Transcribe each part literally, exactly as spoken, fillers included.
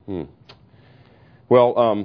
Hmm. Well, um,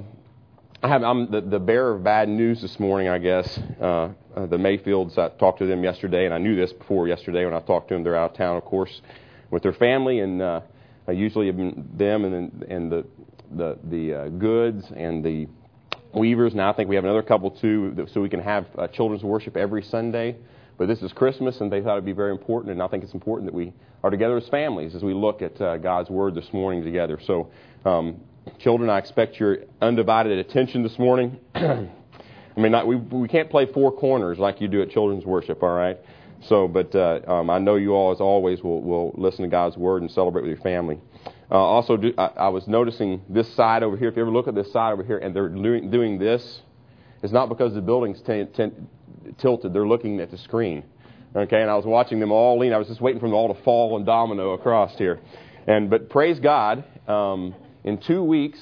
I have, I'm the, the bearer of bad news this morning, I guess. Uh, uh, the Mayfields, I talked to them yesterday, and I knew this before yesterday when I talked to them. They're out of town, of course, with their family, and uh, I usually have been them and and the the the uh, Goods and the Weavers. Now I think we have another couple too, so we can have uh, children's worship every Sunday. But this is Christmas, and they thought it'd be very important, and I think it's important that we are together as families as we look at uh, God's Word this morning together. So, um, children, I expect your undivided attention this morning. I mean, not, we we can't play four corners like you do at children's worship, all right? So, but uh, um, I know you all, as always, will will listen to God's Word and celebrate with your family. Uh, also, do, I, I was noticing this side over here. If you ever look at this side over here, and they're doing, doing this, it's not because the building's t- t- tilted. They're looking at the screen. Okay, and I was watching them all lean. I was just waiting for them all to fall and domino across here. And but praise God, um, in two weeks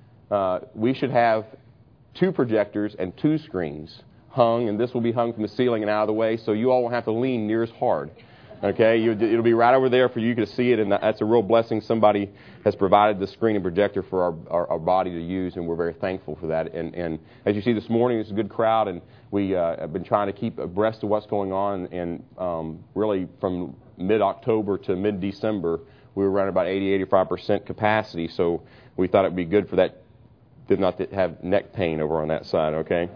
uh, we should have two projectors and two screens hung, and this will be hung from the ceiling and out of the way, so you all won't have to lean near as hard. Okay, you, it'll be right over there for you to see it, and that's a real blessing. Somebody has provided the screen and projector for our, our, our body to use, and we're very thankful for that. And, and as you see this morning, it's a good crowd, and we uh, have been trying to keep abreast of what's going on. And um, really, from mid-October to mid-December, we were around about eighty, eighty-five percent capacity. So we thought it would be good for that, did not have neck pain over on that side. Okay.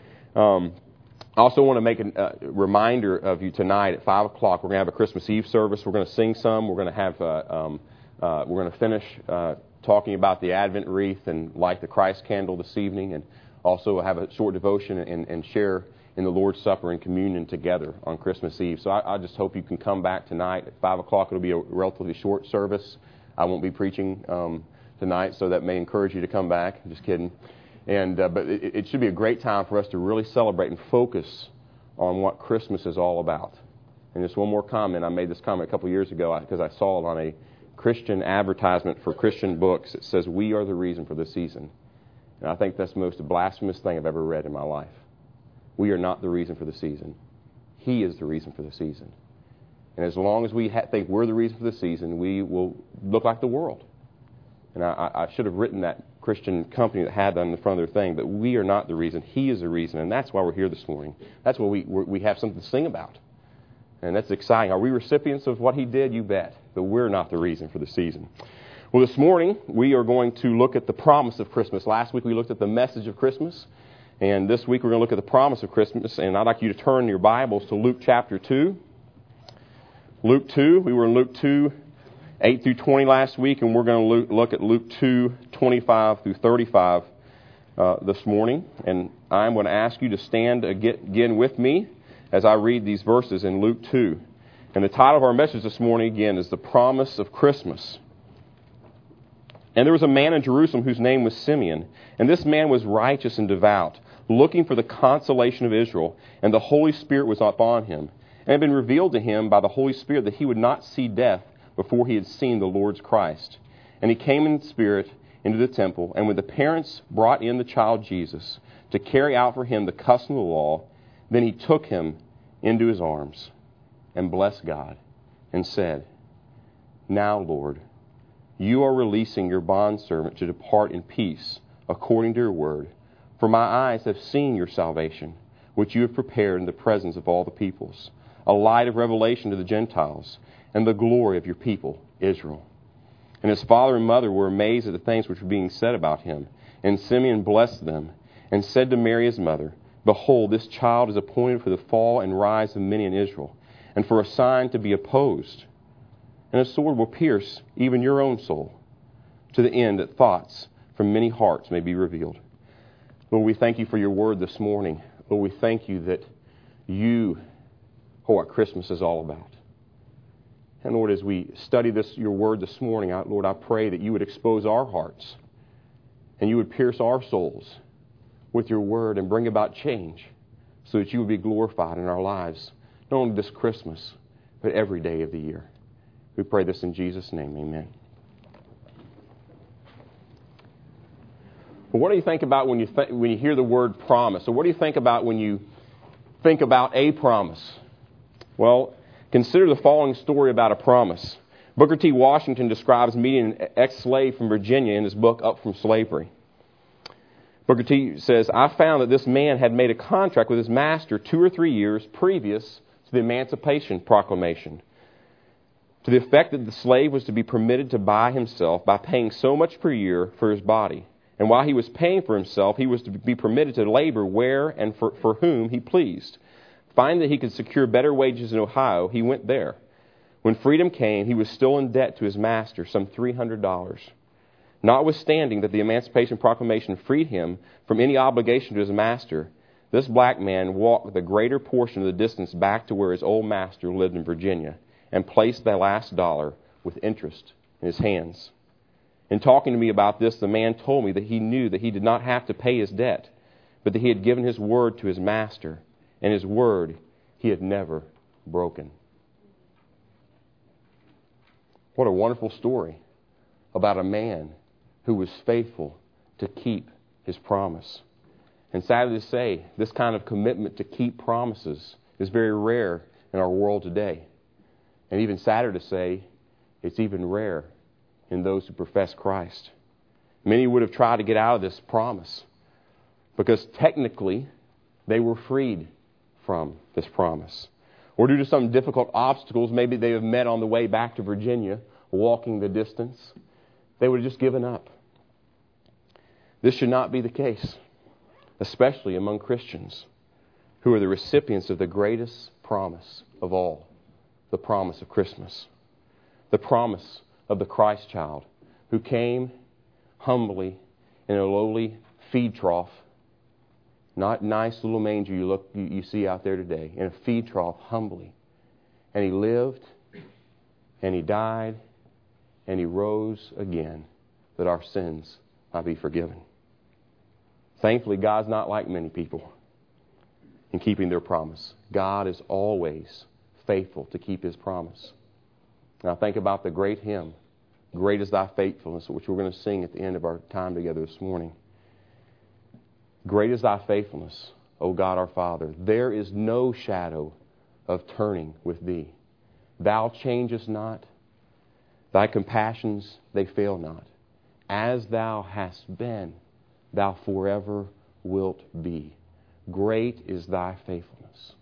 Um, I also want to make a uh, reminder of you tonight at five o'clock. We're going to have a Christmas Eve service. We're going to sing some. We're going to have, uh, um, uh, we're going to finish uh, talking about the Advent wreath and light the Christ candle this evening, and also have a short devotion and, and share in the Lord's Supper and communion together on Christmas Eve. So I, I just hope you can come back tonight at five o'clock. It'll be a relatively short service. I won't be preaching um, tonight, so that may encourage you to come back. Just kidding. And uh, but it, it should be a great time for us to really celebrate and focus on what Christmas is all about. And just one more comment. I made this comment a couple years ago because I saw it on a Christian advertisement for Christian books. It says, "We are the reason for the season." And I think that's the most blasphemous thing I've ever read in my life. We are not the reason for the season. He is the reason for the season. And as long as we ha- think we're the reason for the season, we will look like the world. And I, I should have written that Christian company that had that on the front of their thing, but we are not the reason. He is the reason, and that's why we're here this morning. That's why we we have something to sing about, and that's exciting. Are we recipients of what He did? You bet, but we're not the reason for the season. Well, this morning we are going to look at the promise of Christmas. Last week we looked at the message of Christmas, and this week we're going to look at the promise of Christmas, and I'd like you to turn your Bibles to Luke chapter two. Luke two, we were in Luke two, eight through twenty last week, and we're going to look at Luke two, twenty-five through thirty-five uh, this morning. And I'm going to ask you to stand again with me as I read these verses in Luke two. And the title of our message this morning, again, is The Promise of Christmas. And there was a man in Jerusalem whose name was Simeon. And this man was righteous and devout, looking for the consolation of Israel. And the Holy Spirit was upon him. And it had been revealed to him by the Holy Spirit that he would not see death before he had seen the Lord's Christ. And he came in spirit into the temple, and when the parents brought in the child Jesus to carry out for him the custom of the law, then he took him into his arms and blessed God and said, "Now, Lord, you are releasing your bondservant to depart in peace according to your word. For my eyes have seen your salvation, which you have prepared in the presence of all the peoples, a light of revelation to the Gentiles, and the glory of your people, Israel." And his father and mother were amazed at the things which were being said about him. And Simeon blessed them, and said to Mary his mother, "Behold, this child is appointed for the fall and rise of many in Israel, and for a sign to be opposed. And a sword will pierce even your own soul, to the end that thoughts from many hearts may be revealed." Lord, we thank you for your word this morning. Lord, we thank you that you are what Christmas is all about. And Lord, as we study this, your word this morning, I, Lord, I pray that you would expose our hearts and you would pierce our souls with your word and bring about change so that you would be glorified in our lives, not only this Christmas, but every day of the year. We pray this in Jesus' name, amen. Well, what do you think about when you th- when you hear the word promise? Or what do you think about when you think about a promise? Well, consider the following story about a promise. Booker T. Washington describes meeting an ex-slave from Virginia in his book, Up from Slavery. Booker T. says, I found that this man had made a contract with his master two or three years previous to the Emancipation Proclamation, to the effect that the slave was to be permitted to buy himself by paying so much per year for his body. And while he was paying for himself, he was to be permitted to labor where and for, for whom he pleased. Finding that he could secure better wages in Ohio, he went there. When freedom came, he was still in debt to his master, some three hundred dollars. Notwithstanding that the Emancipation Proclamation freed him from any obligation to his master, this black man walked the greater portion of the distance back to where his old master lived in Virginia and placed the last dollar with interest in his hands. In talking to me about this, the man told me that he knew that he did not have to pay his debt, but that he had given his word to his master, and his word he had never broken. What a wonderful story about a man who was faithful to keep his promise. And sadly to say, this kind of commitment to keep promises is very rare in our world today. And even sadder to say, it's even rare in those who profess Christ. Many would have tried to get out of this promise because technically they were freed from this promise. Or due to some difficult obstacles maybe they have met on the way back to Virginia, walking the distance, they would have just given up. This should not be the case, especially among Christians who are the recipients of the greatest promise of all, the promise of Christmas, the promise of the Christ child who came humbly in a lowly feed trough, not nice little manger you look you, you see out there today, in a feed trough humbly. And he lived, and he died, and he rose again that our sins might be forgiven. Thankfully, God's not like many people in keeping their promise. God is always faithful to keep His promise. Now think about the great hymn, Great is Thy Faithfulness, which we're going to sing at the end of our time together this morning. Great is Thy faithfulness, O God our Father. There is no shadow of turning with Thee. Thou changest not. Thy compassions, they fail not. As Thou hast been, Thou forever wilt be. Great is Thy faithfulness.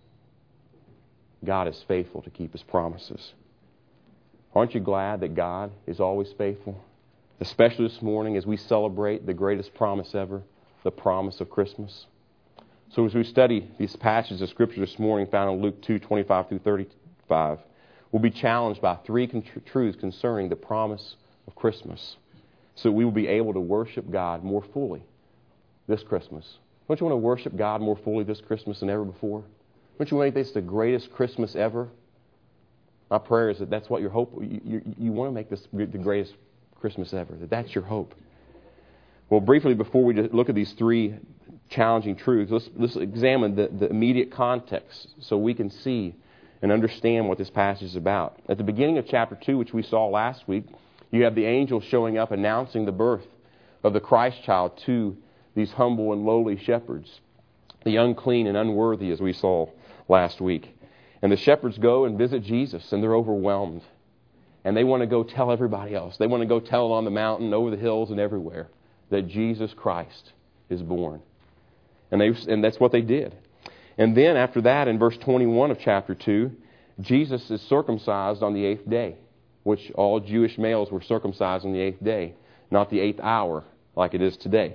God is faithful to keep His promises. Aren't you glad that God is always faithful? Especially this morning as we celebrate the greatest promise ever, the promise of Christmas. So as we study these passages of Scripture this morning found in Luke two, twenty-five through thirty-five, we'll be challenged by three con- truths concerning the promise of Christmas. So we will be able to worship God more fully this Christmas. Don't you want to worship God more fully this Christmas than ever before? Don't you want to make this the greatest Christmas ever? My prayer is that that's what your hope, you, you, you want to make this the greatest Christmas ever, that that's your hope. Well, briefly, before we look at these three challenging truths, let's, let's examine the, the immediate context so we can see and understand what this passage is about. At the beginning of chapter two, which we saw last week, you have the angel showing up announcing the birth of the Christ child to these humble and lowly shepherds, the unclean and unworthy, as we saw last week. And the shepherds go and visit Jesus, and they're overwhelmed. And they want to go tell everybody else. They want to go tell it on the mountain, over the hills, and everywhere that Jesus Christ is born. And they and that's what they did. And then after that, in verse twenty-one of chapter two, Jesus is circumcised on the eighth day, which all Jewish males were circumcised on the eighth day, not the eighth hour like it is today.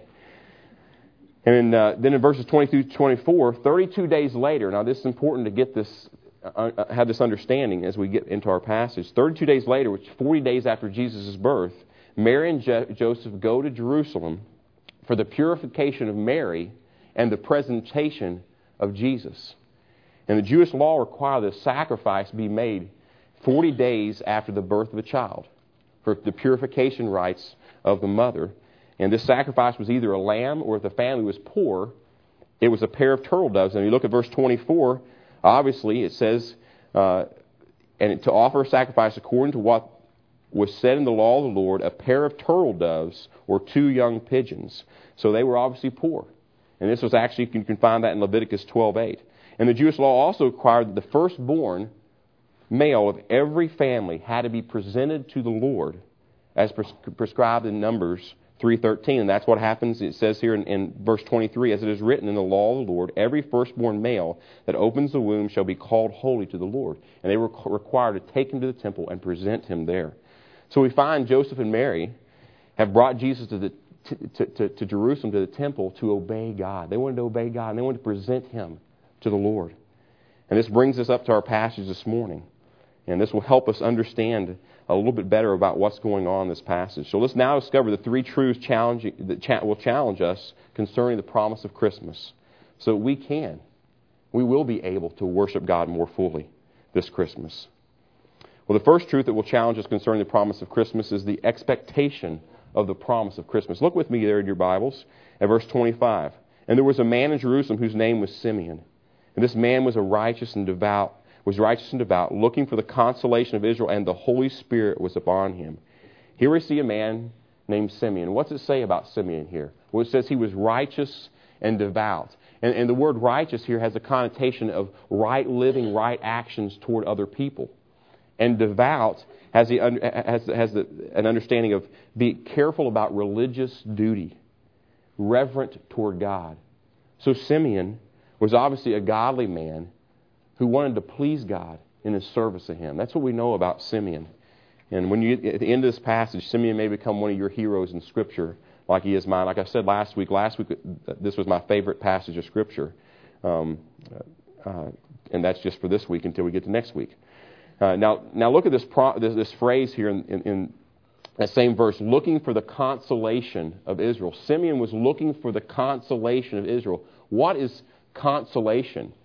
And in, uh, then in verses twenty through twenty-four, thirty-two days later, now this is important to get this, uh, have this understanding as we get into our passage. thirty-two days later, which is forty days after Jesus' birth, Mary and Jo- Joseph go to Jerusalem for the purification of Mary and the presentation of Jesus. And the Jewish law required that a sacrifice be made forty days after the birth of a child for the purification rites of the mother. And this sacrifice was either a lamb, or if the family was poor, it was a pair of turtle doves. And you look at verse twenty-four, obviously it says, uh, and to offer a sacrifice according to what was said in the law of the Lord, a pair of turtle doves or two young pigeons. So they were obviously poor. And this was actually, you can find that in Leviticus twelve eight. And the Jewish law also required that the firstborn male of every family had to be presented to the Lord as pres- prescribed in Numbers three thirteen. And that's what happens, it says here in, in verse twenty-three, as it is written in the law of the Lord, every firstborn male that opens the womb shall be called holy to the Lord. And they were required to take him to the temple and present him there. So we find Joseph and Mary have brought Jesus to, the, to, to, to Jerusalem, to the temple, to obey God. They wanted to obey God, and they wanted to present him to the Lord. And this brings us up to our passage this morning. And this will help us understand a little bit better about what's going on in this passage. So let's now discover the three truths challenging, that cha- will challenge us concerning the promise of Christmas. So we can, we will be able to worship God more fully this Christmas. Well, the first truth that will challenge us concerning the promise of Christmas is the expectation of the promise of Christmas. Look with me there in your Bibles at verse twenty-five. And there was a man in Jerusalem whose name was Simeon. And this man was a righteous and devout was righteous and devout, looking for the consolation of Israel, and the Holy Spirit was upon him. Here we see a man named Simeon. What's it say about Simeon here? Well, it says he was righteous and devout. And, and the word righteous here has a connotation of right living, right actions toward other people. And devout has, the, has, has the, an understanding of be careful about religious duty, reverent toward God. So Simeon was obviously a godly man who wanted to please God in his service of Him. That's what we know about Simeon. And when you at the end of this passage, Simeon may become one of your heroes in Scripture, like he is mine. Like I said last week, last week this was my favorite passage of Scripture, um, uh, and that's just for this week until we get to next week. Uh, now, now look at this, pro, this this phrase here in, in, in that same verse: looking for the consolation of Israel. Simeon was looking for the consolation of Israel. What is consolation?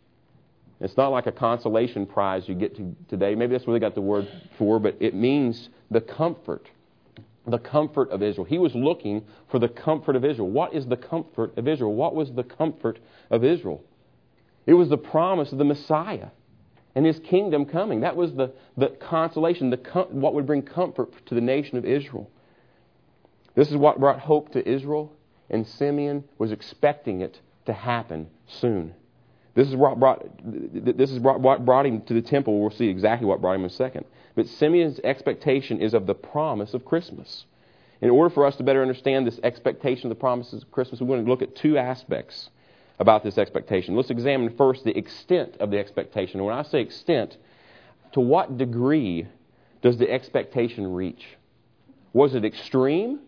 It's not like a consolation prize you get to today. Maybe that's where they got the word for, but it means the comfort. The comfort of Israel. He was looking for the comfort of Israel. What is the comfort of Israel? What was the comfort of Israel? It was the promise of the Messiah and His kingdom coming. That was the, the consolation, the com- what would bring comfort to the nation of Israel. This is what brought hope to Israel, and Simeon was expecting it to happen soon. This is what brought, this is brought, brought him to the temple. We'll see exactly what brought him in a second. But Simeon's expectation is of the promise of Christmas. In order for us to better understand this expectation of the promises of Christmas, we want to look at two aspects about this expectation. Let's examine first the extent of the expectation. And when I say extent, to what degree does the expectation reach? Was it extreme?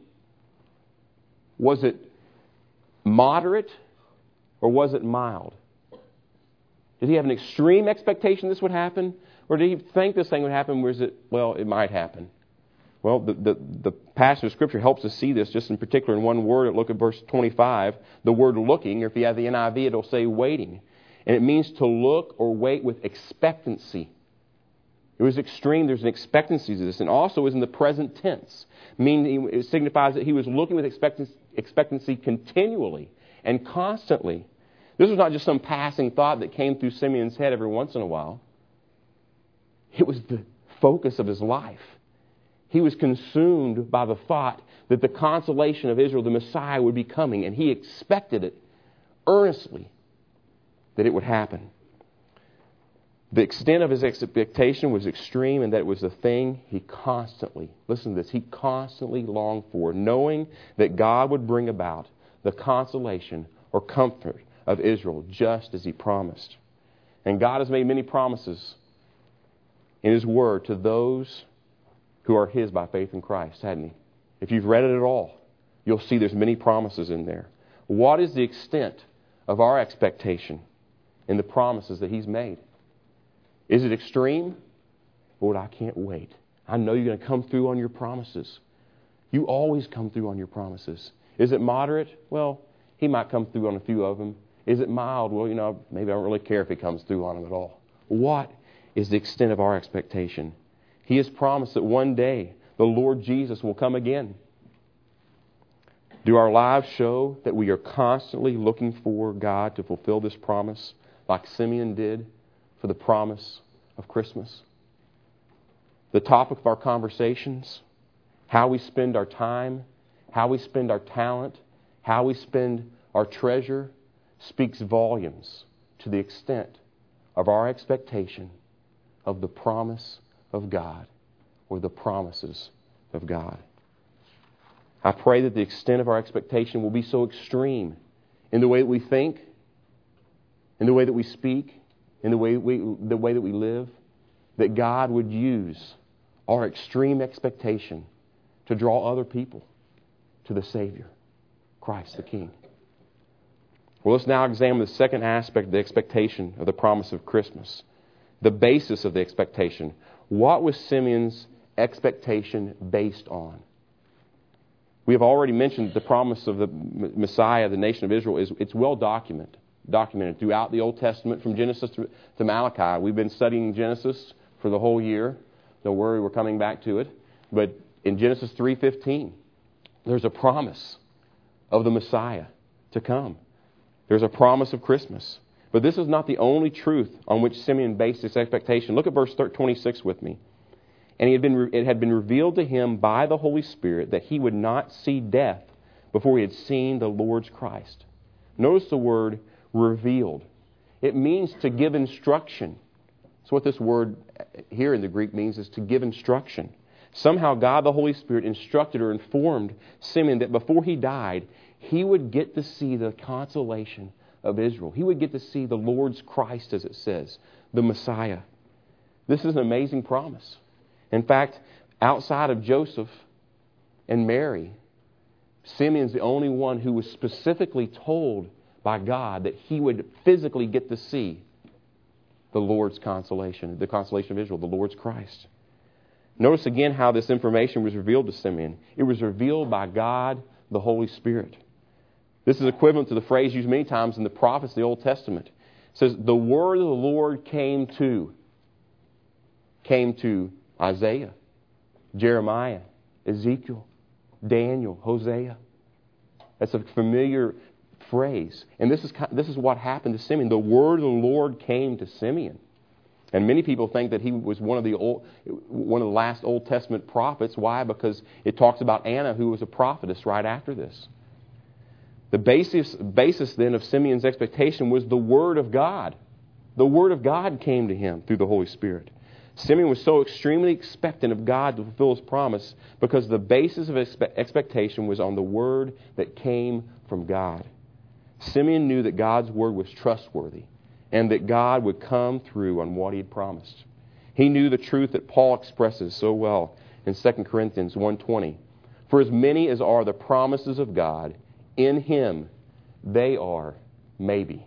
Was it moderate? Or was it mild? Did he have an extreme expectation this would happen? Or did he think this thing would happen? Or was it, well, it might happen? Well, the, the, the passage of Scripture helps us see this just in particular in one word. Look at verse twenty-five. The word looking, or if you have the N I V, it'll say waiting. And it means to look or wait with expectancy. It was extreme. There's an expectancy to this. And also is in the present tense. Meaning it signifies that he was looking with expectancy, expectancy continually and constantly. This was not just some passing thought that came through Simeon's head every once in a while. It was the focus of his life. He was consumed by the thought that the consolation of Israel, the Messiah, would be coming, and he expected it earnestly that it would happen. The extent of his expectation was extreme, and that it was the thing he constantly, listen to this, he constantly longed for, knowing that God would bring about the consolation or comfort of Israel, just as He promised. And God has made many promises in His Word to those who are His by faith in Christ, hadn't He? If you've read it at all, you'll see there's many promises in there. What is the extent of our expectation in the promises that He's made? Is it extreme? Lord, I can't wait. I know you're going to come through on your promises. You always come through on your promises. Is it moderate? Well, He might come through on a few of them. Is it mild? Well, you know, maybe I don't really care if He comes through on them at all. What is the extent of our expectation? He has promised that one day the Lord Jesus will come again. Do our lives show that we are constantly looking for God to fulfill this promise like Simeon did for the promise of Christmas? The topic of our conversations, how we spend our time, how we spend our talent, how we spend our treasure, speaks volumes to the extent of our expectation of the promise of God, or the promises of God. I pray that the extent of our expectation will be so extreme in the way that we think, in the way that we speak, in the way we, the way that we live, that God would use our extreme expectation to draw other people to the Savior, Christ the King. Well, let's now examine the second aspect of the expectation of the promise of Christmas. The basis of the expectation. What was Simeon's expectation based on? We have already mentioned that the promise of the Messiah, the nation of Israel, is it's well documented, documented throughout the Old Testament from Genesis to, to Malachi. We've been studying Genesis for the whole year. Don't worry, we're coming back to it. But in Genesis three fifteen, there's a promise of the Messiah to come. There's a promise of Christmas. But this is not the only truth on which Simeon based his expectation. Look at verse twenty-six with me. And he had been, it had been revealed to him by the Holy Spirit that he would not see death before he had seen the Lord's Christ. Notice the word revealed. It means to give instruction. That's what this word here in the Greek means, is to give instruction. Somehow God the Holy Spirit instructed or informed Simeon that before he died, he would get to see the consolation of Israel. He would get to see the Lord's Christ, as it says, the Messiah. This is an amazing promise. In fact, outside of Joseph and Mary, Simeon's the only one who was specifically told by God that he would physically get to see the Lord's consolation, the consolation of Israel, the Lord's Christ. Notice again how this information was revealed to Simeon. It was revealed by God, the Holy Spirit. This is equivalent to the phrase used many times in the prophets of the Old Testament. It says, the word of the Lord came to, came to Isaiah, Jeremiah, Ezekiel, Daniel, Hosea. That's a familiar phrase. And this is this is what happened to Simeon. The word of the Lord came to Simeon. And many people think that he was one of the old, one of the last Old Testament prophets. Why? Because it talks about Anna, who was a prophetess right after this. The basis, basis then of Simeon's expectation was the Word of God. The Word of God came to him through the Holy Spirit. Simeon was so extremely expectant of God to fulfill His promise because the basis of his expectation was on the Word that came from God. Simeon knew that God's Word was trustworthy and that God would come through on what He had promised. He knew the truth that Paul expresses so well in Second Corinthians one twenty. For as many as are the promises of God, in Him they are maybe.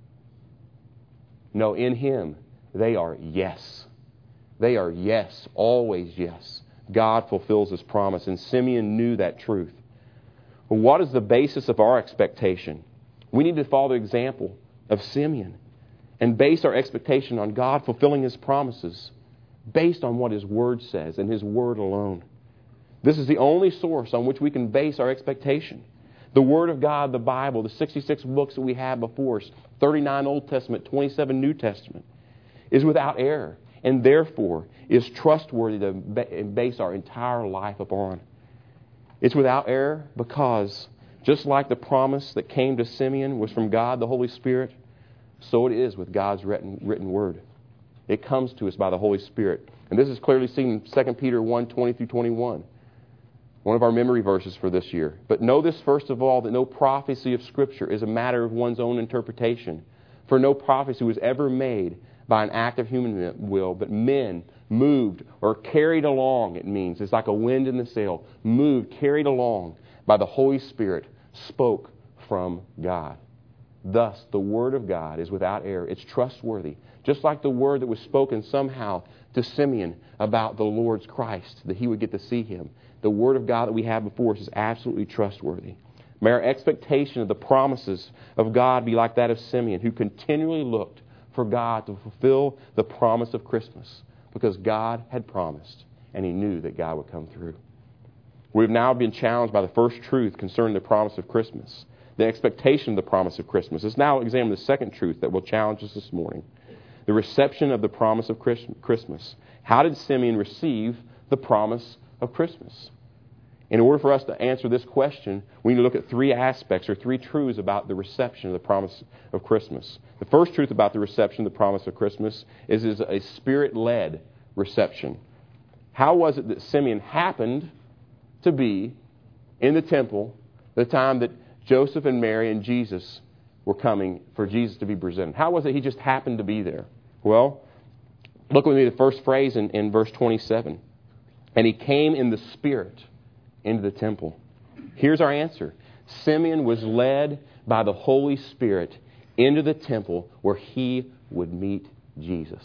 No, in Him they are yes. They are yes, always yes. God fulfills His promise, and Simeon knew that truth. Well, what is the basis of our expectation? We need to follow the example of Simeon and base our expectation on God fulfilling His promises based on what His Word says and His Word alone. This is the only source on which we can base our expectation. The Word of God, the Bible, the sixty-six books that we have before us, thirty-nine Old Testament, twenty-seven New Testament, is without error and therefore is trustworthy to base our entire life upon. It's without error because just like the promise that came to Simeon was from God, the Holy Spirit, so it is with God's written, written Word. It comes to us by the Holy Spirit. And this is clearly seen in Second Peter one twenty through twenty-one. One of our memory verses for this year. But know this first of all, that no prophecy of Scripture is a matter of one's own interpretation. For no prophecy was ever made by an act of human will, but men moved or carried along, it means. It's like a wind in the sail. Moved, carried along by the Holy Spirit, spoke from God. Thus, the Word of God is without error. It's trustworthy. Just like the word that was spoken somehow to Simeon about the Lord's Christ, that he would get to see Him. The Word of God that we have before us is absolutely trustworthy. May our expectation of the promises of God be like that of Simeon, who continually looked for God to fulfill the promise of Christmas because God had promised and he knew that God would come through. We've now been challenged by the first truth concerning the promise of Christmas, the expectation of the promise of Christmas. Let's now examine the second truth that will challenge us this morning, the reception of the promise of Christmas. How did Simeon receive the promise of Christmas? In order for us to answer this question, we need to look at three aspects or three truths about the reception of the promise of Christmas. The first truth about the reception of the promise of Christmas is, is a Spirit-led reception. How was it that Simeon happened to be in the temple the time that Joseph and Mary and Jesus were coming for Jesus to be presented? How was it he just happened to be there? Well, look with me at the first phrase in, in verse twenty-seven. And he came in the Spirit into the temple. Here's our answer. Simeon was led by the Holy Spirit into the temple where he would meet Jesus.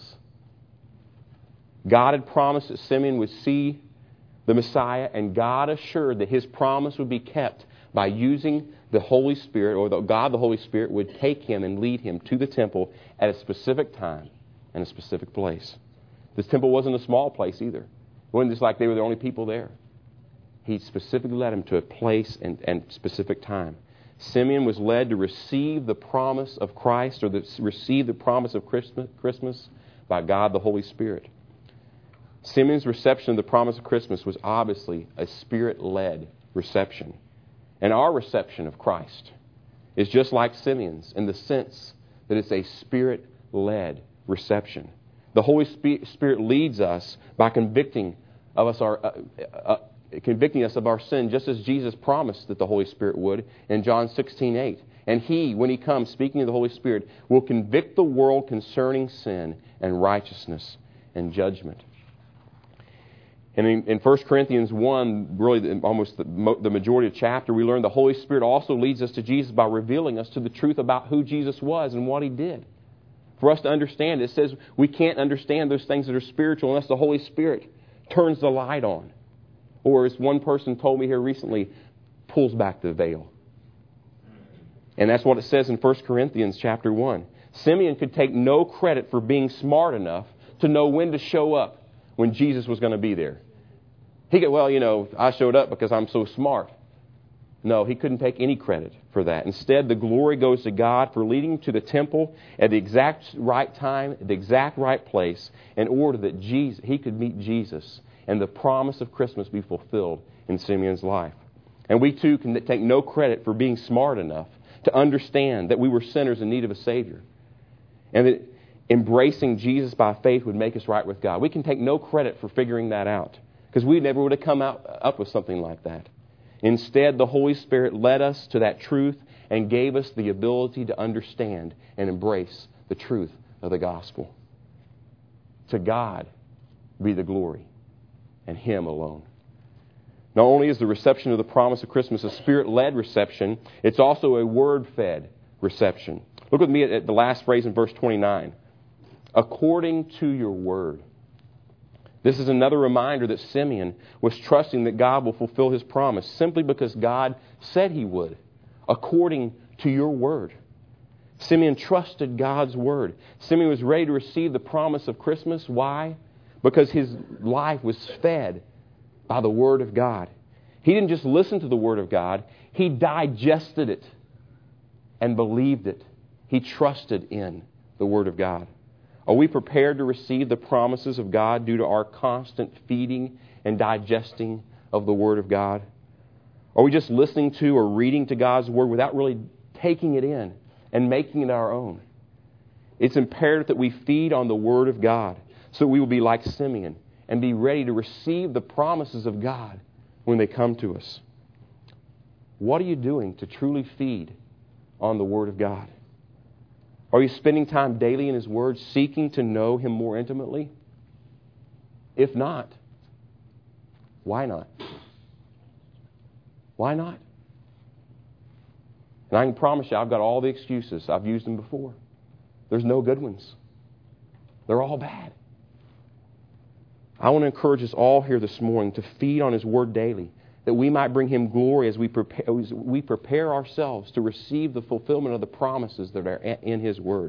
God had promised that Simeon would see the Messiah, and God assured that his promise would be kept by using the Holy Spirit, or the God the Holy Spirit would take him and lead him to the temple at a specific time and a specific place. This temple wasn't a small place either. It wasn't just like they were the only people there. He specifically led him to a place and, and specific time. Simeon was led to receive the promise of Christ, or to receive the promise of Christmas, Christmas by God the Holy Spirit. Simeon's reception of the promise of Christmas was obviously a Spirit-led reception. And our reception of Christ is just like Simeon's in the sense that it's a Spirit-led reception. The Holy Spirit leads us by convicting of us our uh, uh, convicting us of our sin, just as Jesus promised that the Holy Spirit would in John sixteen eight. And He, when He comes, speaking of the Holy Spirit, will convict the world concerning sin and righteousness and judgment. And in, in First Corinthians one, really the, almost the, the majority of the chapter, we learn the Holy Spirit also leads us to Jesus by revealing us to the truth about who Jesus was and what He did. For us to understand, it says we can't understand those things that are spiritual unless the Holy Spirit turns the light on. Or as one person told me here recently, pulls back the veil. And that's what it says in First Corinthians chapter one. Simeon could take no credit for being smart enough to know when to show up when Jesus was going to be there. He could, well, you know, I showed up because I'm so smart. No, he couldn't take any credit for that. Instead, the glory goes to God for leading to the temple at the exact right time, at the exact right place, in order that Jesus, he could meet Jesus and the promise of Christmas be fulfilled in Simeon's life. And we too can take no credit for being smart enough to understand that we were sinners in need of a Savior, and that embracing Jesus by faith would make us right with God. We can take no credit for figuring that out, because we never would have come out up with something like that. Instead, the Holy Spirit led us to that truth and gave us the ability to understand and embrace the truth of the gospel. To God be the glory, and Him alone. Not only is the reception of the promise of Christmas a Spirit-led reception, it's also a Word-fed reception. Look with me at the last phrase in verse twenty-nine. According to your word. This is another reminder that Simeon was trusting that God will fulfill His promise simply because God said He would. According to your word. Simeon trusted God's word. Simeon was ready to receive the promise of Christmas. Why? Because his life was fed by the Word of God. He didn't just listen to the Word of God. He digested it and believed it. He trusted in the Word of God. Are we prepared to receive the promises of God due to our constant feeding and digesting of the Word of God? Are we just listening to or reading to God's Word without really taking it in and making it our own? It's imperative that we feed on the Word of God so we will be like Simeon and be ready to receive the promises of God when they come to us. What are you doing to truly feed on the Word of God? Are you spending time daily in His Word, seeking to know Him more intimately? If not, why not? Why not? And I can promise you, I've got all the excuses. I've used them before. There's no good ones. They're all bad. I want to encourage us all here this morning to feed on His Word daily, that we might bring Him glory as we prepare, as we prepare ourselves to receive the fulfillment of the promises that are in His Word.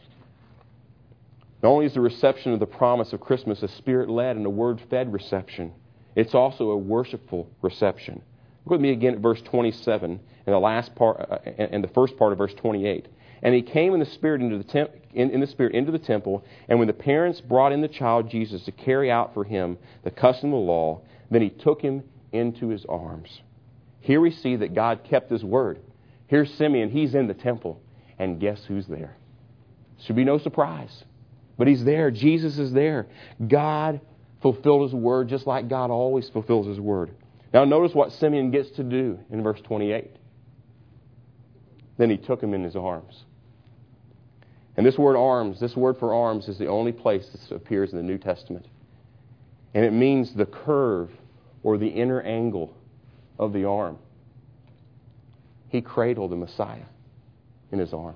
Not only is the reception of the promise of Christmas a Spirit-led and a Word-fed reception, it's also a worshipful reception. Look with me again at verse twenty-seven and the last part, uh, and the first part of verse twenty-eight. And he came in the Spirit into the temp- in, in the Spirit into the temple, and when the parents brought in the child Jesus to carry out for him the custom of the law, then he took him into his arms. Here we see that God kept his word. Here's Simeon. He's in the temple. And guess who's there? Should be no surprise. But he's there. Jesus is there. God fulfilled his word just like God always fulfills his word. Now notice what Simeon gets to do in verse twenty-eight. Then he took him in his arms. And this word arms, this word for arms is the only place this appears in the New Testament. And it means the curve or the inner angle of the arm. He cradled the Messiah in his arm,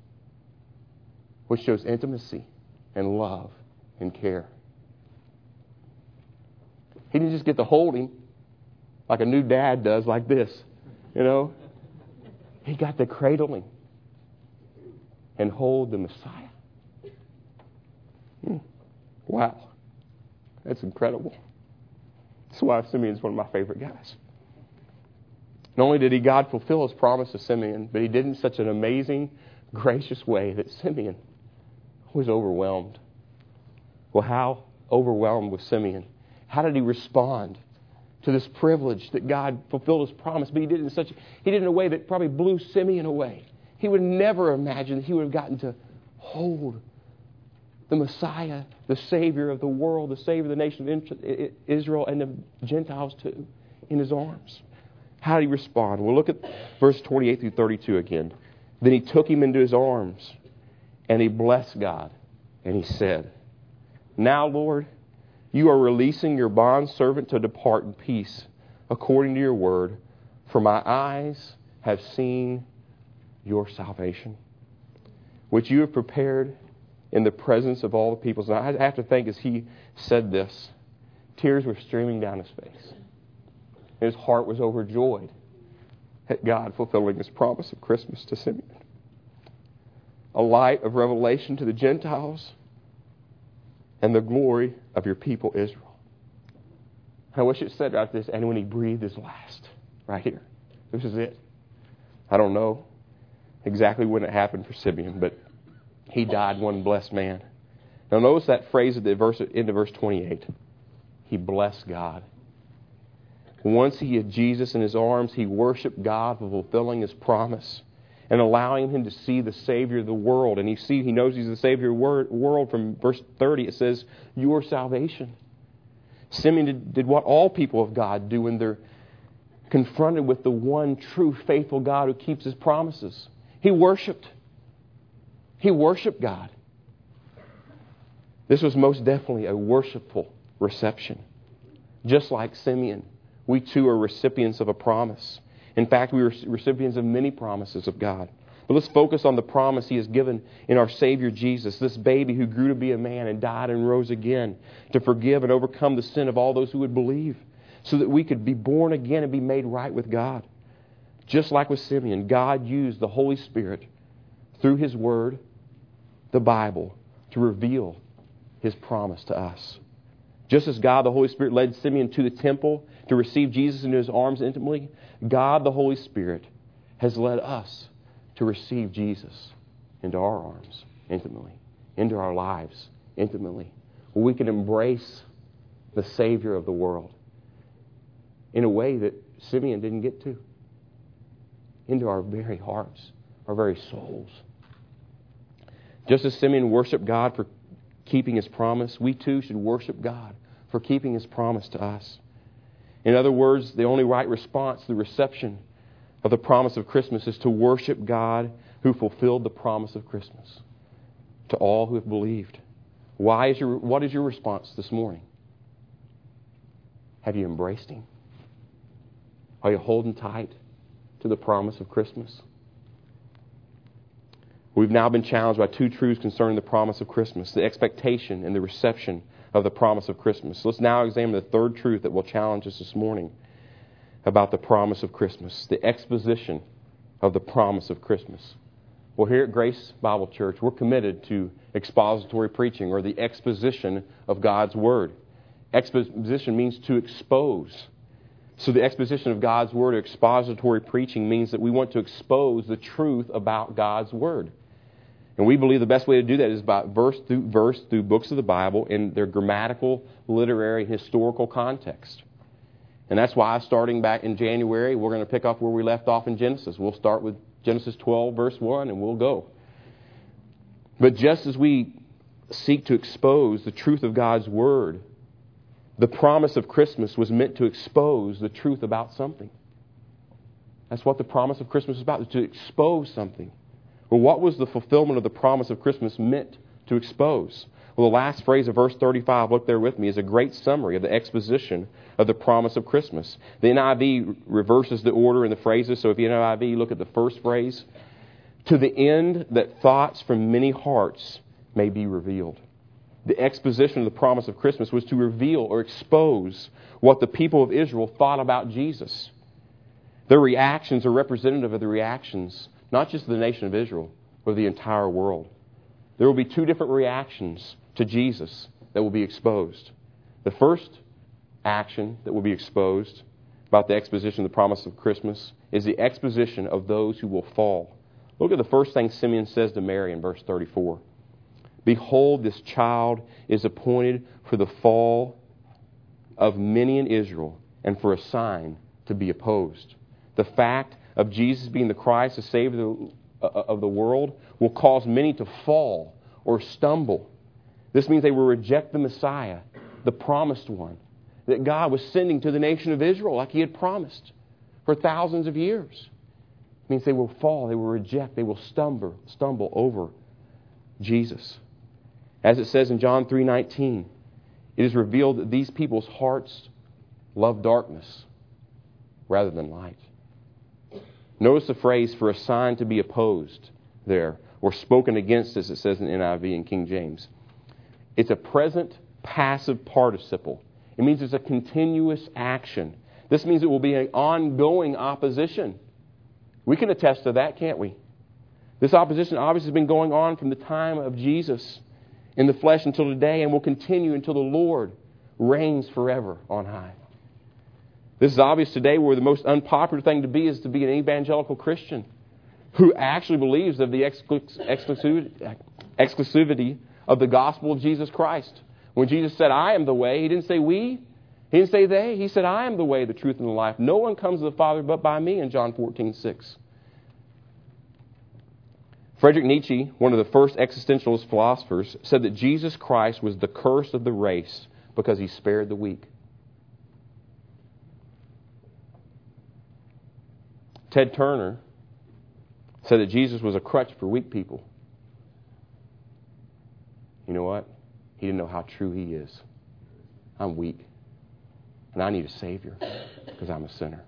which shows intimacy and love and care. He didn't just get to hold him like a new dad does, like this, you know. He got to cradle him and hold the Messiah. Hmm. Wow. That's incredible. That's why Simeon's one of my favorite guys. Not only did he God fulfill his promise to Simeon, but he did it in such an amazing, gracious way that Simeon was overwhelmed. Well, how overwhelmed was Simeon? How did he respond to this privilege that God fulfilled his promise? But he did it in such he did it in a way that probably blew Simeon away. He would never imagine that he would have gotten to hold the Messiah, the Savior of the world, the Savior of the nation of Israel and the Gentiles too, in his arms. How did he respond? We'll look at verse twenty-eight through thirty-two again. Then he took him into his arms, and he blessed God, and he said, "Now, Lord, you are releasing your bondservant to depart in peace, according to your word, for my eyes have seen your salvation, which you have prepared in the presence of all the peoples." Now, I have to think as he said this, tears were streaming down his face. His heart was overjoyed at God fulfilling his promise of Christmas to Simeon. A light of revelation to the Gentiles and the glory of your people Israel. I wish it said right this, and when he breathed his last, right here. This is it. I don't know exactly when it happened for Simeon, but he died one blessed man. Now notice that phrase at the verse, into verse twenty-eight. He blessed God. Once he had Jesus in his arms, he worshiped God for fulfilling his promise and allowing him to see the Savior of the world. And he see he knows he's the Savior of the world. From verse thirty, it says, your salvation. Simeon did, did what all people of God do when they're confronted with the one true, faithful God who keeps his promises. He worshiped. He worshiped God. This was most definitely a worshipful reception. Just like Simeon, we too are recipients of a promise. In fact, we are recipients of many promises of God. But let's focus on the promise he has given in our Savior Jesus, this baby who grew to be a man and died and rose again to forgive and overcome the sin of all those who would believe, so that we could be born again and be made right with God. Just like with Simeon, God used the Holy Spirit through His Word, the Bible, to reveal His promise to us. Just as God, the Holy Spirit, led Simeon to the temple to receive Jesus into His arms intimately, God, the Holy Spirit, has led us to receive Jesus into our arms intimately, into our lives intimately, where we can embrace the Savior of the world in a way that Simeon didn't get to, into our very hearts, our very souls. Just as Simeon worshiped God for keeping His promise, we too should worship God for keeping His promise to us. In other words, the only right response to the reception of the promise of Christmas is to worship God who fulfilled the promise of Christmas to all who have believed. Why is your, what is your response this morning? Have you embraced Him? Are you holding tight to the promise of Christmas? We've now been challenged by two truths concerning the promise of Christmas, the expectation and the reception of the promise of Christmas. Let's now examine the third truth that will challenge us this morning about the promise of Christmas, the exposition of the promise of Christmas. Well, here at Grace Bible Church, we're committed to expository preaching, or the exposition of God's Word. Exposition means to expose. So the exposition of God's Word, or expository preaching, means that we want to expose the truth about God's Word. And we believe the best way to do that is by verse through verse through books of the Bible in their grammatical, literary, historical context. And that's why starting back in January, we're going to pick up where we left off in Genesis. We'll start with Genesis twelve, verse one, and we'll go. But just as we seek to expose the truth of God's Word, the promise of Christmas was meant to expose the truth about something. That's what the promise of Christmas is about, to expose something. Well, what was the fulfillment of the promise of Christmas meant to expose? Well, the last phrase of verse thirty-five, look there with me, is a great summary of the exposition of the promise of Christmas. The N I V reverses the order in the phrases, so if you N I V, look at the first phrase. To the end that thoughts from many hearts may be revealed. The exposition of the promise of Christmas was to reveal or expose what the people of Israel thought about Jesus. Their reactions are representative of the reactions, not just of the nation of Israel, but of the entire world. There will be two different reactions to Jesus that will be exposed. The first action that will be exposed about the exposition of the promise of Christmas is the exposition of those who will fall. Look at the first thing Simeon says to Mary in verse thirty-four. Behold, this child is appointed for the fall of many in Israel and for a sign to be opposed. The fact of Jesus being the Christ, the Savior of the world, will cause many to fall or stumble. This means they will reject the Messiah, the promised one, that God was sending to the nation of Israel like He had promised for thousands of years. It means they will fall, they will reject, they will stumble, stumble over Jesus. As it says in John three nineteen, it is revealed that these people's hearts love darkness rather than light. Notice the phrase for a sign to be opposed there, or spoken against, as it says in N I V and King James. It's a present passive participle. It means it's a continuous action. This means it will be an ongoing opposition. We can attest to that, can't we? This opposition obviously has been going on from the time of Jesus in the flesh until today, and will continue until the Lord reigns forever on high. This is obvious today, where the most unpopular thing to be is to be an evangelical Christian who actually believes of the exclusivity, exclusivity of the gospel of Jesus Christ. When Jesus said, I am the way, He didn't say we. He didn't say they. He said, I am the way, the truth, and the life. No one comes to the Father but by me in John fourteen six. Friedrich Nietzsche, one of the first existentialist philosophers, said that Jesus Christ was the curse of the race because He spared the weak. Ted Turner said that Jesus was a crutch for weak people. You know what? He didn't know how true he is. I'm weak. And I need a Savior because I'm a sinner.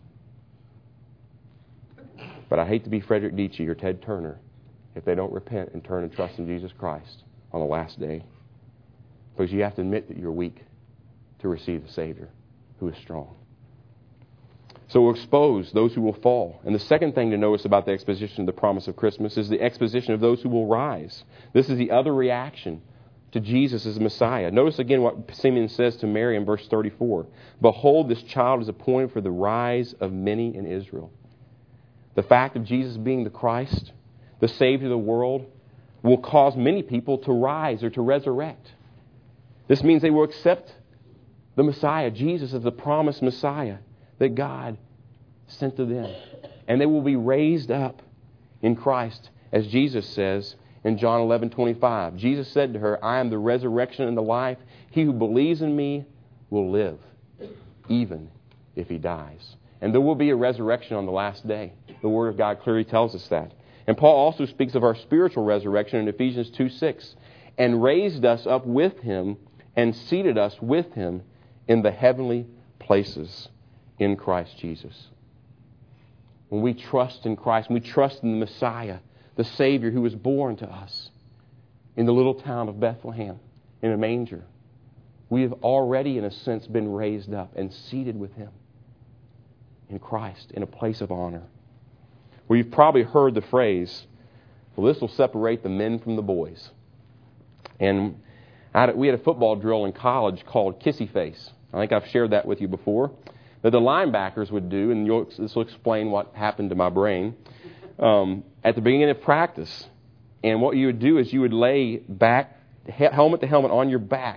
But I hate to be Friedrich Nietzsche or Ted Turner if they don't repent and turn and trust in Jesus Christ on the last day. Because you have to admit that you're weak to receive the Savior who is strong. So we'll expose those who will fall. And the second thing to notice about the exposition of the promise of Christmas is the exposition of those who will rise. This is the other reaction to Jesus as Messiah. Notice again what Simeon says to Mary in verse thirty-four. Behold, this child is appointed for the rise of many in Israel. The fact of Jesus being the Christ, the Savior of the world, will cause many people to rise or to resurrect. This means they will accept the Messiah, Jesus, as the promised Messiah that God sent to them. And they will be raised up in Christ, as Jesus says in John eleven twenty-five. Jesus said to her, I am the resurrection and the life. He who believes in me will live, even if he dies. And there will be a resurrection on the last day. The Word of God clearly tells us that. And Paul also speaks of our spiritual resurrection in Ephesians two six. And raised us up with Him and seated us with Him in the heavenly places in Christ Jesus. When we trust in Christ, when we trust in the Messiah, the Savior who was born to us in the little town of Bethlehem in a manger, we have already, in a sense, been raised up and seated with Him in Christ in a place of honor. Well, you've probably heard the phrase, well, this will separate the men from the boys. And I had, we had a football drill in college called Kissy Face. I think I've shared that with you before. That the linebackers would do, and you'll, this will explain what happened to my brain, um, at the beginning of practice. And what you would do is you would lay back, helmet to helmet on your back,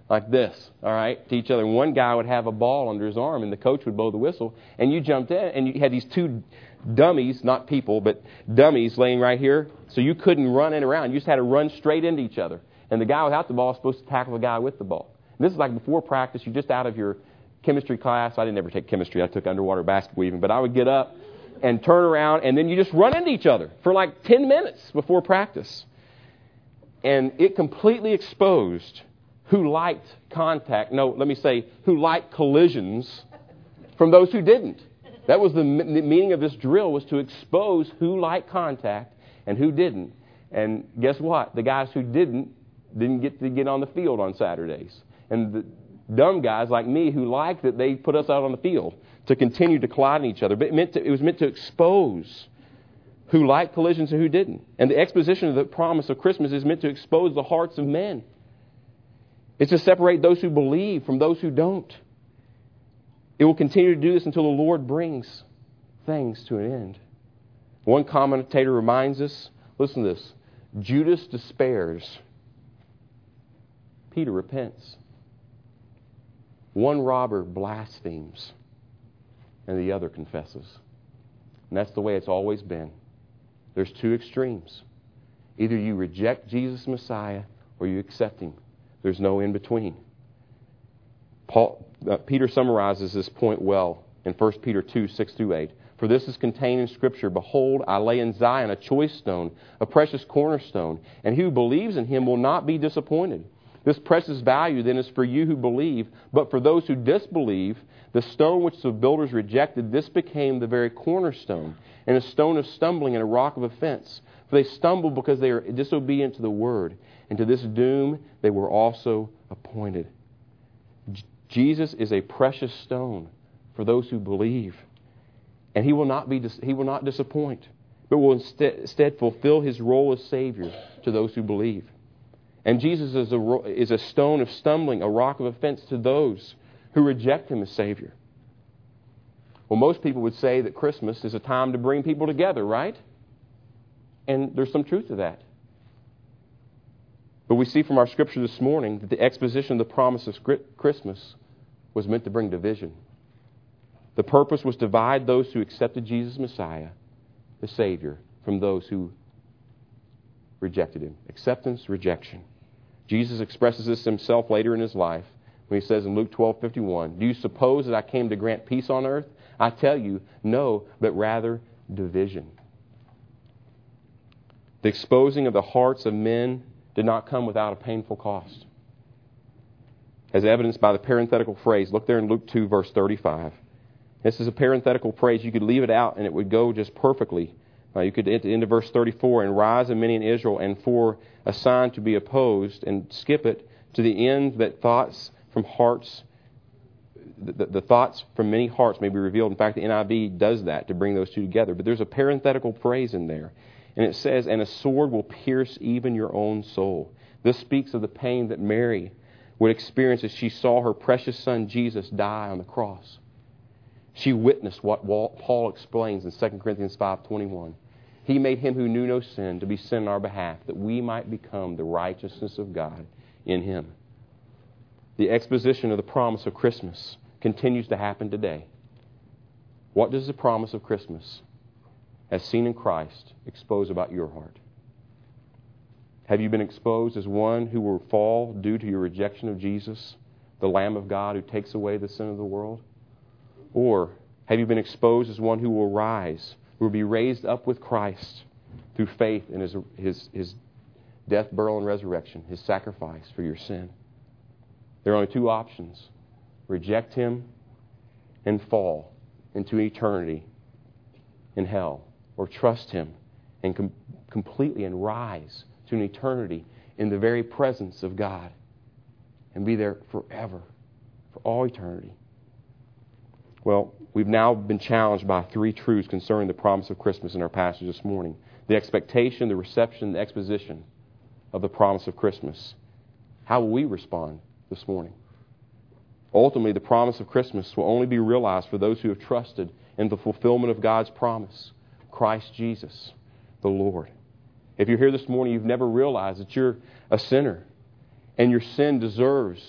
like this, all right, to each other. And one guy would have a ball under his arm, and the coach would blow the whistle, and you jumped in, and you had these two dummies, not people, but dummies laying right here, so you couldn't run in around. You just had to run straight into each other. And the guy without the ball was supposed to tackle the guy with the ball. And this is like before practice. You're just out of your chemistry class. I didn't ever take chemistry. I took underwater basket weaving. But I would get up and turn around, and then you just run into each other for like ten minutes before practice. And it completely exposed who liked contact. No, let me say, who liked collisions from those who didn't. That was the meaning of this drill, was to expose who liked contact and who didn't. And guess what? The guys who didn't didn't get to get on the field on Saturdays. And the dumb guys like me who liked it, they put us out on the field to continue to collide in each other. But it, meant to, it was meant to expose who liked collisions and who didn't. And the exposition of the promise of Christmas is meant to expose the hearts of men. It's to separate those who believe from those who don't. It will continue to do this until the Lord brings things to an end. One commentator reminds us, listen to this, Judas despairs, Peter repents. One robber blasphemes, and the other confesses. And that's the way it's always been. There's two extremes. Either you reject Jesus Messiah or you accept Him. There's no in between. Paul, uh, Peter summarizes this point well in First Peter two, six through eight. For this is contained in Scripture, behold, I lay in Zion a choice stone, a precious cornerstone, and he who believes in Him will not be disappointed. This precious value then is for you who believe, but for those who disbelieve, the stone which the builders rejected, this became the very cornerstone, and a stone of stumbling and a rock of offense. For they stumbled because they are disobedient to the word, and to this doom they were also appointed. J- Jesus is a precious stone for those who believe, and He will not be dis- He will not disappoint, but will instead, instead fulfill His role as Savior to those who believe. And Jesus is a, is a stone of stumbling, a rock of offense to those who reject Him as Savior. Well, most people would say that Christmas is a time to bring people together, right? And there's some truth to that. But we see from our Scripture this morning that the exposition of the promise of Christmas was meant to bring division. The purpose was to divide those who accepted Jesus Messiah, the Savior, from those who rejected Him. Acceptance, rejection. Jesus expresses this Himself later in His life when He says in Luke twelve fifty-one, do you suppose that I came to grant peace on earth? I tell you, no, but rather division. The exposing of the hearts of men did not come without a painful cost. As evidenced by the parenthetical phrase, look there in Luke two, verse thirty-five. This is a parenthetical phrase. You could leave it out and it would go just perfectly. Uh, you could get into verse thirty-four, and rise of many in Israel, and for a sign to be opposed, and skip it to the end that thoughts from hearts, the, the thoughts from many hearts may be revealed. In fact, the N I V does that to bring those two together. But there's a parenthetical phrase in there. And it says, and a sword will pierce even your own soul. This speaks of the pain that Mary would experience as she saw her precious son Jesus die on the cross. She witnessed what Paul explains in Second Corinthians five twenty-one. He made Him who knew no sin to be sin on our behalf, that we might become the righteousness of God in Him. The exposition of the promise of Christmas continues to happen today. What does the promise of Christmas, as seen in Christ, expose about your heart? Have you been exposed as one who will fall due to your rejection of Jesus, the Lamb of God who takes away the sin of the world? Or have you been exposed as one who will rise, who will be raised up with Christ through faith in His, his, his death, burial, and resurrection, His sacrifice for your sin? There are only two options. Reject Him and fall into eternity in hell. Or trust Him and com- completely and rise to an eternity in the very presence of God and be there forever, for all eternity. Well, we've now been challenged by three truths concerning the promise of Christmas in our passage this morning. The expectation, the reception, the exposition of the promise of Christmas. How will we respond this morning? Ultimately, the promise of Christmas will only be realized for those who have trusted in the fulfillment of God's promise, Christ Jesus, the Lord. If you're here this morning, you've never realized that you're a sinner and your sin deserves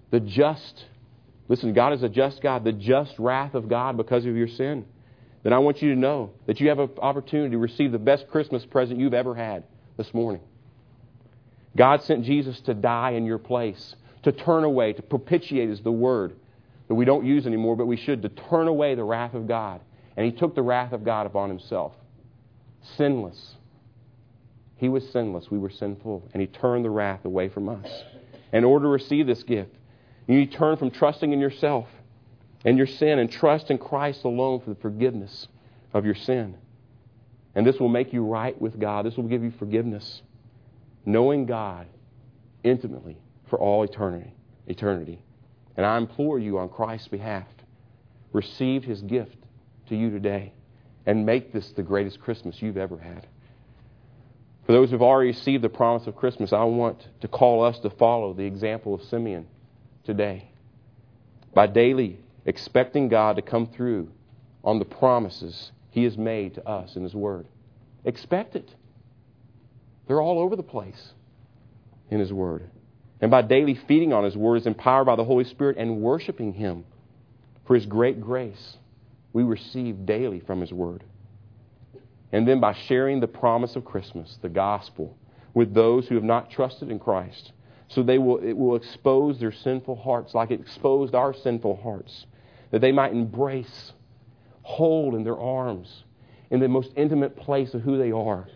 the just, listen, God is a just God, the just wrath of God because of your sin, then I want you to know that you have an opportunity to receive the best Christmas present you've ever had this morning. God sent Jesus to die in your place, to turn away, to propitiate is the word that we don't use anymore, but we should, to turn away the wrath of God. And He took the wrath of God upon Himself. Sinless. He was sinless. We were sinful. And He turned the wrath away from us. In order to receive this gift, you need to turn from trusting in yourself and your sin and trust in Christ alone for the forgiveness of your sin. And this will make you right with God. This will give you forgiveness. Knowing God intimately for all eternity. Eternity. And I implore you on Christ's behalf, receive His gift to you today and make this the greatest Christmas you've ever had. For those who've already received the promise of Christmas, I want to call us to follow the example of Simeon today by daily expecting God to come through on the promises He has made to us in His Word. Expect it. They're all over the place in His Word. And by daily feeding on His Word, is empowered by the Holy Spirit and worshiping Him for His great grace we receive daily from His Word. And then by sharing the promise of Christmas, the gospel, with those who have not trusted in Christ, so they will it will expose their sinful hearts like it exposed our sinful hearts, that they might embrace, hold in their arms, in the most intimate place of who they are,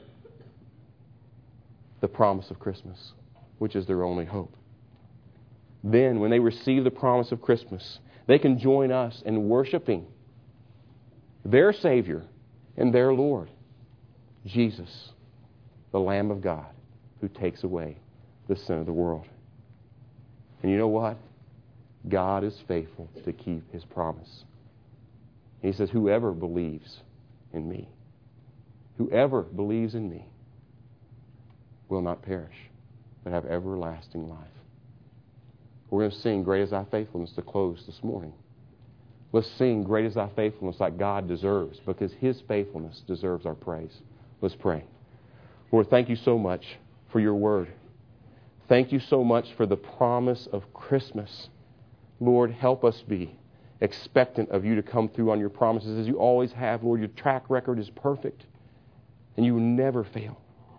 the promise of Christmas, which is their only hope. Then, when they receive the promise of Christmas, they can join us in worshiping their Savior and their Lord, Jesus, the Lamb of God, who takes away the sin of the world. And you know what? God is faithful to keep His promise. He says, whoever believes in me, whoever believes in me, will not perish, but have everlasting life. We're going to sing Great Is Thy Faithfulness to close this morning. Let's sing Great Is Thy Faithfulness like God deserves, because His faithfulness deserves our praise. Let's pray. Lord, thank you so much for your word. Thank you so much for the promise of Christmas. Lord, help us be expectant of you to come through on your promises as you always have. Lord, your track record is perfect and you will never fail.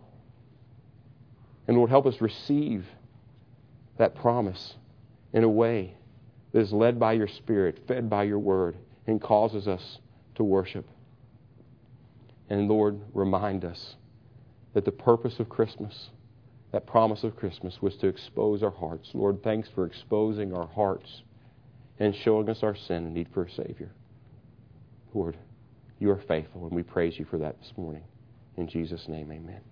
And Lord, help us receive that promise in a way that is led by your Spirit, fed by your word, and causes us to worship. And Lord, remind us that the purpose of Christmas, that promise of Christmas, was to expose our hearts. Lord, thanks for exposing our hearts and showing us our sin and need for a Savior. Lord, you are faithful, and we praise you for that this morning. In Jesus' name, amen.